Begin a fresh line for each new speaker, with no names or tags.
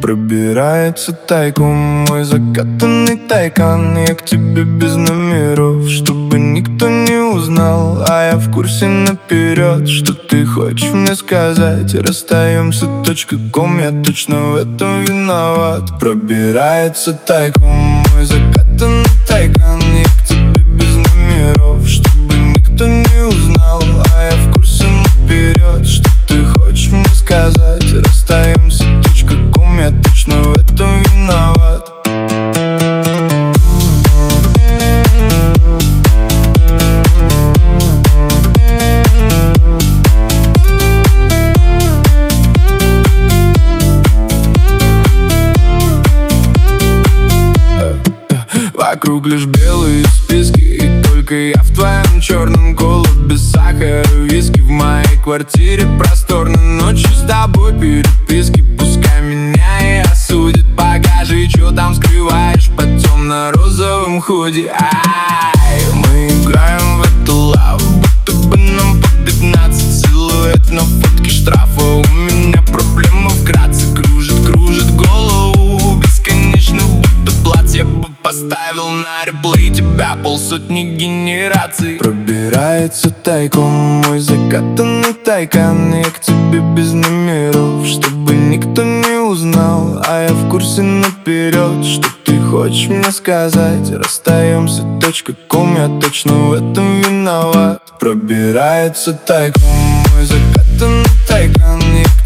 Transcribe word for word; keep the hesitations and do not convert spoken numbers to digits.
Пробирается тайком мой закатанный тайкан. Я к тебе без номеров, чтобы никто не узнал. А я в курсе наперед, что ты хочешь мне сказать. Расстаемся, точка ком, я точно в этом виноват. Пробирается тайком мой закатанный тайкан. Я к тебе без номеров, чтобы никто не узнал. А я в курсе наперед, что ты хочешь мне сказать. Расстаемся, точка ком, я точно в этом виноват. Вокруг лишь белые списки, и только я в твоем черном колу. Без сахара, виски в моей квартире просторно. Ночью с тобой переписки, пускай меня и осудит. Покажи, что там скрываешь под темно-розовым худи. Ай, мы играем в эту лаву, будто бы нам по пятнадцать. Силуэт на фотке штрафа, у меня проблема вкратце. Кружит, кружит голову бесконечно, будто платье бы поставил на реплей тебя полсотни генераций. Пробирается тайком мой закатанный тайкан. Я к тебе без номеров, чтобы никто не узнал. А я в курсе наперед, что ты хочешь мне сказать. Расстаемся, точка ком, я точно в этом виноват. Пробирается тайком мой закатанный тайкан. Я